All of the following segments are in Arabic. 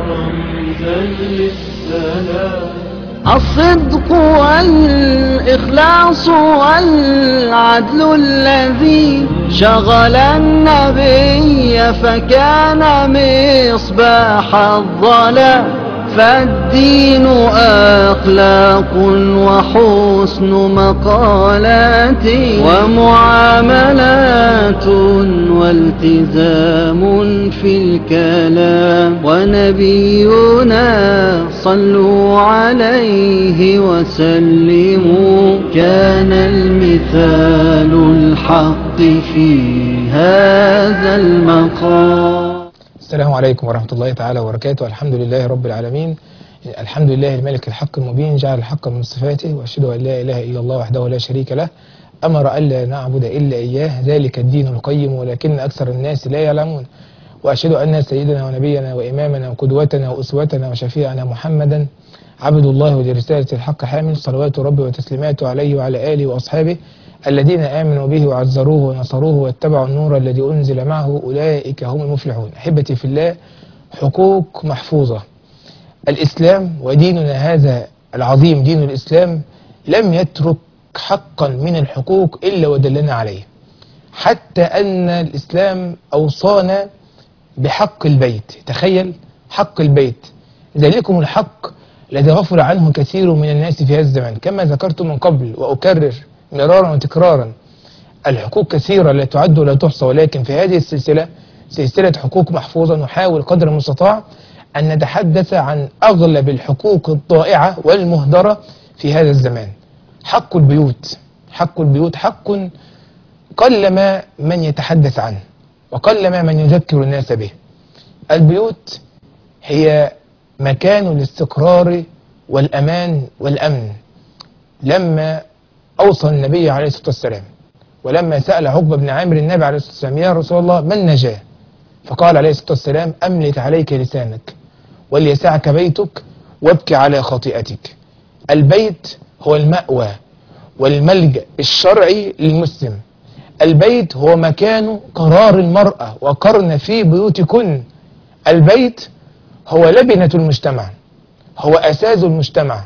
رمزا للسلام. الصدق والإخلاص والعدل الذي شغل النبي فكان مصباح الظلام. فالدين أخلاق وحسن مقالات ومعاملات والتزام في الكلام. ونبينا صلوا عليه وسلموا كان المثال الحق في هذا المقام. السلام عليكم ورحمة الله تعالى وبركاته. الحمد لله رب العالمين، الحمد لله الملك الحق المبين، جعل الحق من صفاته، وأشهد أن لا إله إلا الله وحده لا شريك له، أمر ألا نعبد إلا إياه، ذلك الدين القيم ولكن أكثر الناس لا يعلمون. وأشهد أن سيدنا ونبينا وإمامنا وقدوتنا وأسوتنا وشفيعنا محمدا عبد الله ولرسالة الحق حامل، صلوات ربي وتسليماته عليه وعلى آله وأصحابه الذين آمنوا به وعزروه ونصروه واتبعوا النور الذي أنزل معه، أولئك هم المفلحون. أحبتي في الله، حقوق محفوظة. الإسلام وديننا هذا العظيم دين الإسلام لم يترك حقا من الحقوق إلا ودلنا عليه، حتى أن الإسلام أوصانا بحق البيت. تخيل، حق البيت، ذلكم الحق الذي غفل عنه كثير من الناس في هذا الزمان. كما ذكرت من قبل وأكرر مرارا وتكرارا، الحقوق كثيرة لا تعد ولا تحصى، ولكن في هذه السلسلة، سلسلة حقوق محفوظة، نحاول قدر المستطاع أن نتحدث عن أغلب الحقوق الضائعة والمهدرة في هذا الزمان. حق البيوت، حق البيوت حق قلما من يتحدث عنه وقلما من يذكر الناس به. البيوت هي مكان الاستقرار والأمان والأمن. لما أوصى النبي عليه الصلاة والسلام، ولما سأل عقبة بن عامر النبي عليه الصلاة والسلام: يا رسول الله ما النجاة؟ فقال عليه الصلاة والسلام: أملك عليك لسانك وليسعك بيتك وابكي على خطيئتك. البيت هو المأوى والملجأ الشرعي للمسلم. البيت هو مكان قرار المرأة، وقرن في بيوتكن. البيت هو لبنة المجتمع، هو أساس المجتمع.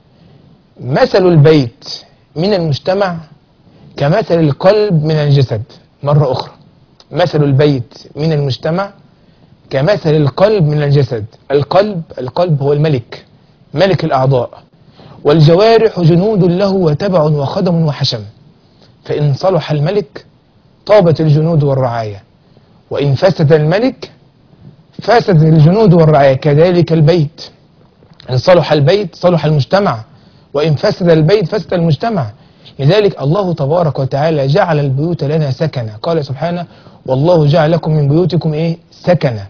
مثل البيت من المجتمع كمثل القلب من الجسد. مرة أخرى، مثل البيت من المجتمع كمثل القلب من الجسد. القلب هو الملك، ملك الأعضاء، والجوارح جنود له وتبع وخدم وحشم. فإن صلح الملك طابت الجنود والرعاية، وإن فسد الملك فسد الجنود والرعاية. كذلك البيت، إن صلح البيت صلح المجتمع، وإن فسد البيت فسد المجتمع. لذلك الله تبارك وتعالى جعل البيوت لنا سكنا. قال سبحانه: والله جعل لكم من بيوتكم سكنا.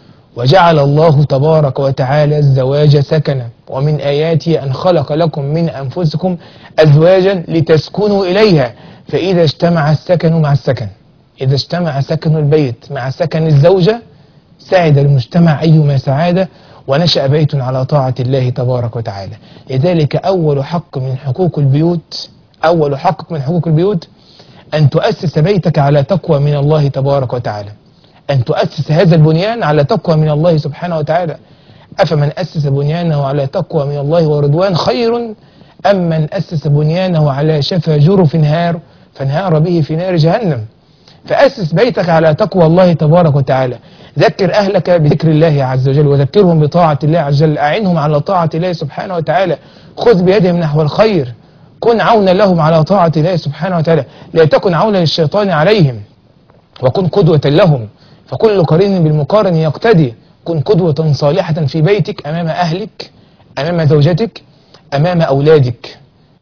وجعل الله تبارك وتعالى الزواج سكنا. ومن آياته أن خلق لكم من أنفسكم أزواجا لتسكنوا إليها. فإذا اجتمع السكن مع السكن، إذا اجتمع سكن البيت مع سكن الزوجة، سعد المجتمع أيما سعادة، ونشأ بيت على طاعة الله تبارك وتعالى. لذلك أول حق من حقوق البيوت، أول حق من حقوق البيوت أن تؤسس بيتك على تقوى من الله تبارك وتعالى، أن تؤسس هذا البنيان على تقوى من الله سبحانه وتعالى. أفمن أسس بنيانه على تقوى من الله ورضوان خير أم من أسس بنيانه على شفا جرف نهار فانهار به في نار جهنم. فأسس بيتك على تقوى الله تبارك وتعالى. ذكر أهلك بذكر الله عز وجل، وذكرهم بطاعة الله عز وجل، أعنهم على طاعة الله سبحانه وتعالى، خذ بيدهم نحو الخير، كن عونا لهم على طاعة الله سبحانه وتعالى، لا تكن عونا للشيطان عليهم، وكن قدوة لهم، فكل قرين بالمقارن يقتدي. كن قدوة صالحة في بيتك، أمام أهلك، أمام زوجتك، أمام أولادك.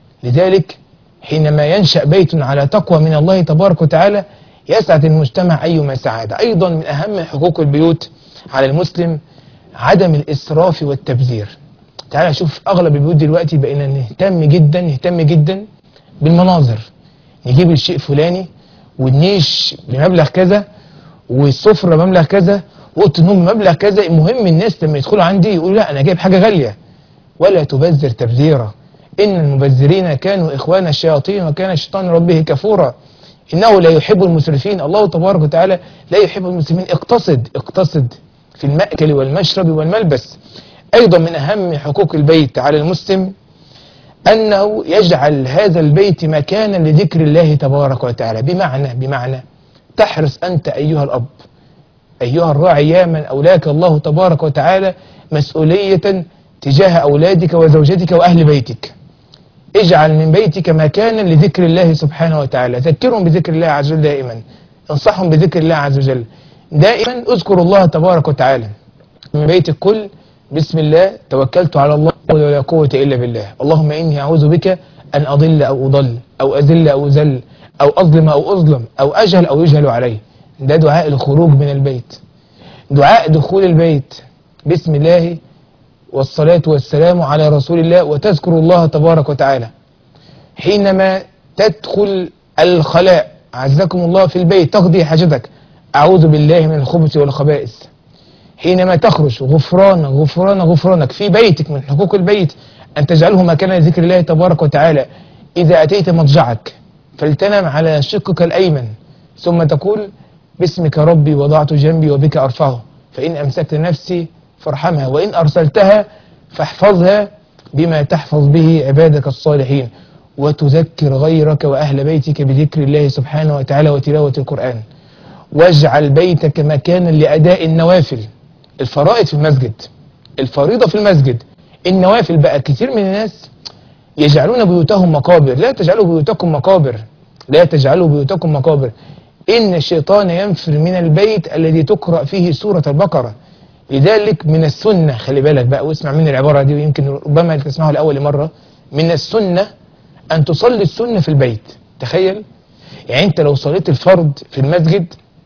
لذلك حينما ينشأ بيت على تقوى من الله تبارك وتعالى يسعد المجتمع أيما سعادة. أيضا من أهم حقوق البيوت على المسلم عدم الإسراف والتبذير. تعالى شوف أغلب البيوت دلوقتي بقينا نهتم جدا بالمناظر. نجيب الشيء فلاني، والنيش بمبلغ كذا، والسفرة بمبلغ كذا، وأوضة النوم بمبلغ كذا. المهم الناس لما يدخلوا عندي يقولوا لا أنا جايب حاجة غالية. ولا تبذر تبذيرا، إن المبذرين كانوا إخوان الشياطين وكان الشيطان ربه كفورا. إنه لا يحب المسرفين. الله تبارك وتعالى لا يحب المسرفين. اقتصد في المأكل والمشرب والملبس. أيضا من أهم حقوق البيت على المسلم أنه يجعل هذا البيت مكانا لذكر الله تبارك وتعالى، بمعنى تحرص أنت أيها الأب أيها الراعي يا من أولاك الله تبارك وتعالى مسؤولية تجاه أولادك وزوجتك وأهل بيتك. اجعل من بيتك مكانا لذكر الله سبحانه وتعالى، ذكرهم بذكر الله عز وجل دائما، انصحهم بذكر الله عز وجل دائما، اذكر الله تبارك وتعالى من بيت الكل. بسم الله توكلت على الله ولا قوة إلا بالله، اللهم إني أعوذ بك أن أضل أو أضل أو أذل أو أذل أو أظلم أو أظلم أو أجهل أو يجهل علي. ده دعاء الخروج من البيت. دعاء دخول البيت بسم الله والصلاة والسلام على رسول الله، وتذكر الله تبارك وتعالى. حينما تدخل الخلاء عزكم الله في البيت تقضي حاجتك، أعوذ بالله من الخبث والخبائث. حينما تخرج غفرانك في بيتك. من حقوق البيت أن تجعله مكانا لذكر الله تبارك وتعالى. إذا أتيت مضجعك فلتنم على شقك الأيمن، ثم تقول باسمك ربي وضعت جنبي وبك أرفعه، فإن أمسكت نفسي فارحمها، وإن أرسلتها فاحفظها بما تحفظ به عبادك الصالحين، وتذكر غيرك وأهل بيتك بذكر الله سبحانه وتعالى وتلاوة القرآن. واجعل بيتك مكانا لأداء النوافل، الفرائض في المسجد، الفريضة في المسجد، النوافل بقى. كثير من الناس يجعلون بيوتهم مقابر. لا تجعلوا بيوتكم مقابر، لا تجعلوا بيوتكم مقابر. إن الشيطان ينفر من البيت الذي تقرأ فيه سورة البقرة. لذلك من السنة، خلي بالك بقى واسمع مني العبارة دي، ويمكن ربما تسمعها لأول مرة. من السنة أن تصلي السنة في البيت. تخيل يعني أنت لو صليت الفرض في المسجد،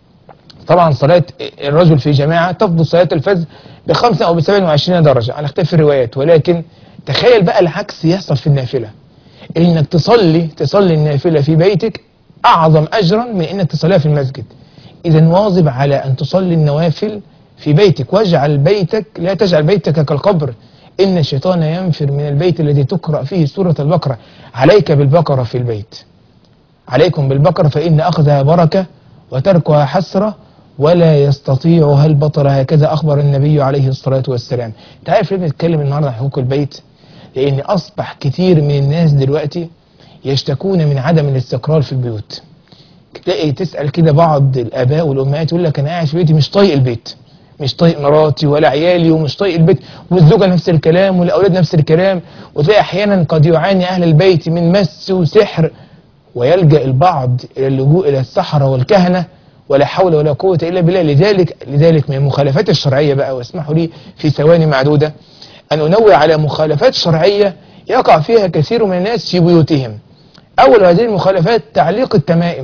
طبعا صلاة الرجل في جماعة تفضل صلاة الفجر ب5 أو ب27 درجة على اختلاف الروايات، ولكن تخيل بقى العكس يحصل في النافلة. إنك تصلي النافلة في بيتك أعظم أجرا من إنك تصليها في المسجد. إذا واظب على أن تصلي النوافل في بيتك، واجعل بيتك، لا تجعل بيتك كالقبر. إن الشيطان ينفر من البيت الذي تقرأ فيه سورة البقرة. عليك بالبقرة في البيت، عليكم بالبقرة، فإن أخذها بركة وتركها حسرة ولا يستطيعها البطر، هكذا أخبر النبي عليه الصلاة والسلام. تعرف ليه بنتكلم النهارده عن حقوق البيت؟ لأن أصبح كثير من الناس دلوقتي يشتكون من عدم الاستقرار في البيوت. تلاقي تسأل كده بعض الآباء والأمهات يقول لك أنا قاعد في بيتي مش طايق البيت، مش طايق مراتي ولا عيالي ومش طايق البيت، والزوجة نفس الكلام والأولاد نفس الكلام. وتلاقي أحيانا قد يعاني أهل البيت من مس وسحر، ويلجأ البعض إلى اللجوء إلى السحرة والكهنة، ولا حول ولا قوة إلا بالله. لذلك من المخالفات الشرعية بقى، واسمحوا لي في ثواني معدودة أن أنوه على مخالفات شرعية يقع فيها كثير من الناس في بيوتهم. أول هذه المخالفات تعليق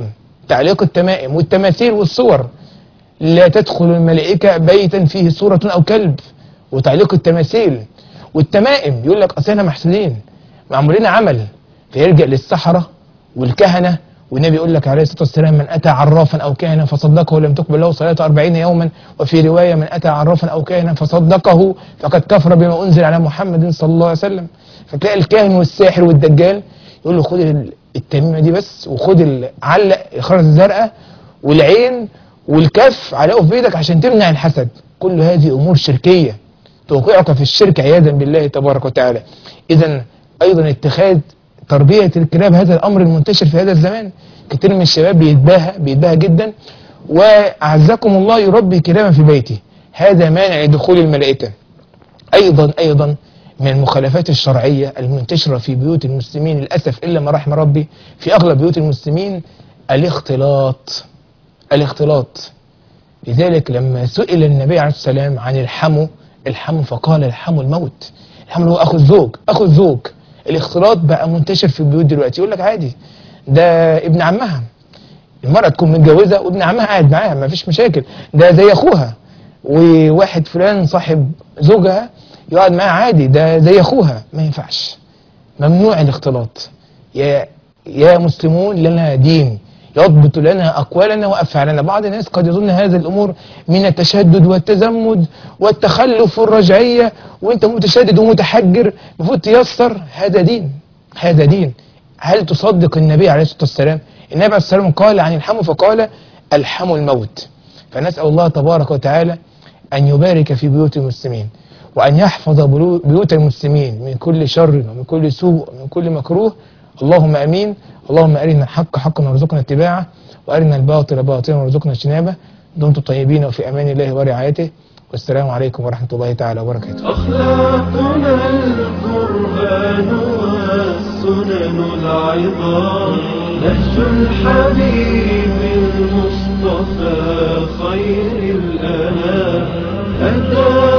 التمائم والتماثيل والصور. لا تدخل الملائكة بيتا فيه صورة أو كلب. وتعليق التماثيل والتمائم، يقول لك أصل احنا محسودين معمولين عمل، فيلجأ للسحرة والكهنة. والنبي يقول لك عليه الصلاة والسلام من أتى عرافا أو كاهنا فصدقه لم تقبل له صلاة 40 يوما. وفي رواية من أتى عرافا أو كاهنا فصدقه فقد كفر بما أنزل على محمد صلى الله عليه وسلم. فتلاقي الكاهن والساحر والدجال يقول له خد التميمة دي بس، وخد علق الخرز الزرقاء والعين والكف علقه في بيتك عشان تمنع الحسد. كل هذه أمور شركية توقعك في الشرك عياذا بالله تبارك وتعالى. إذا أيضا اتخاذ تربية الكلاب هذا الأمر المنتشر في هذا الزمان. كتير من الشباب بيتباهى جدا، وأعزكم الله يربي كلابا في بيته، هذا مانع دخول الملائكة. أيضا من المخالفات الشرعية المنتشرة في بيوت المسلمين للأسف إلا ما رحم ربي، في أغلب بيوت المسلمين الاختلاط. لذلك لما سئل النبي عليه السلام عن الحمو فقال الحمو الموت. الحمو هو أخو الزوج. الاختلاط بقى منتشر في البيوت دلوقتي. يقول لك عادي ده ابن عمها، المرأة تكون متجوزة وابن عمها قاعد معاها ما فيش مشاكل، ده زي أخوها. وواحد فلان صاحب زوجها يقعد معاها عادي، ده زي أخوها. ما ينفعش، ممنوع الاختلاط. يا مسلمون لنا دين يضبط لنا أقوالنا وأفعالنا. بعض الناس قد يظن هذه الأمور من التشدد والتزمت والتخلف والرجعية، وانت متشدد ومتحجر المفروض تيسر. هذا دين. هل تصدق النبي عليه الصلاة والسلام؟ النبي عليه الصلاة والسلام قال عن الحمو فقال الحمو الموت. فنسأل الله تبارك وتعالى أن يبارك في بيوت المسلمين، وأن يحفظ بيوت المسلمين من كل شر ومن كل سوء ومن كل مكروه. اللهم أمين. اللهم أرنا الحق حقا وارزقنا اتباعه، وأرنا الباطل باطلا وارزقنا اجتنابه. دمتم طيبين وفي أمان الله ورعايته، والسلام عليكم ورحمة الله تعالى وبركاته. أخلاقنا القرآن والسنن العظام، نهج الحبيب المصطفى خير الأنام.